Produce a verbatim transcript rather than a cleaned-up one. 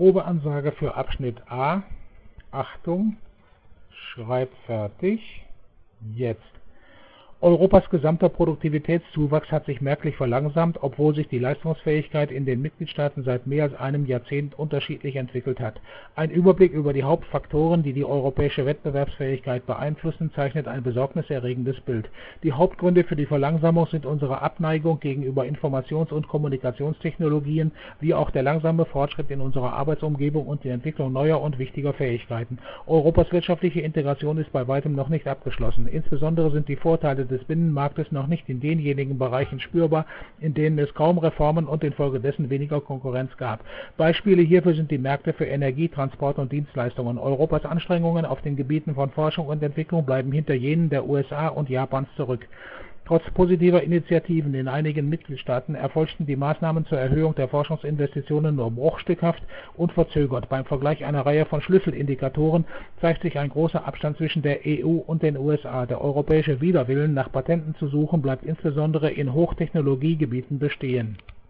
Probeansage für Abschnitt A. Achtung, Schreibfertig, jetzt. Europas gesamter Produktivitätszuwachs hat sich merklich verlangsamt, obwohl sich die Leistungsfähigkeit in den Mitgliedstaaten seit mehr als einem Jahrzehnt unterschiedlich entwickelt hat. Ein Überblick über die Hauptfaktoren, die die europäische Wettbewerbsfähigkeit beeinflussen, zeichnet ein besorgniserregendes Bild. Die Hauptgründe für die Verlangsamung sind unsere Abneigung gegenüber Informations- und Kommunikationstechnologien, wie auch der langsame Fortschritt in unserer Arbeitsumgebung und die Entwicklung neuer und wichtiger Fähigkeiten. Europas wirtschaftliche Integration ist bei weitem noch nicht abgeschlossen. Insbesondere sind die Vorteile des Binnenmarktes noch nicht in denjenigen Bereichen spürbar, in denen es kaum Reformen und infolgedessen weniger Konkurrenz gab. Beispiele hierfür sind die Märkte für Energie, Transport und Dienstleistungen. Europas Anstrengungen auf den Gebieten von Forschung und Entwicklung bleiben hinter jenen der U S A und Japans zurück. Trotz positiver Initiativen in einigen Mitgliedstaaten erfolgten die Maßnahmen zur Erhöhung der Forschungsinvestitionen nur bruchstückhaft und verzögert. Beim Vergleich einer Reihe von Schlüsselindikatoren zeigt sich ein großer Abstand zwischen der E U und den U S A. Der europäische Widerwillen, nach Patenten zu suchen, bleibt insbesondere in Hochtechnologiegebieten bestehen.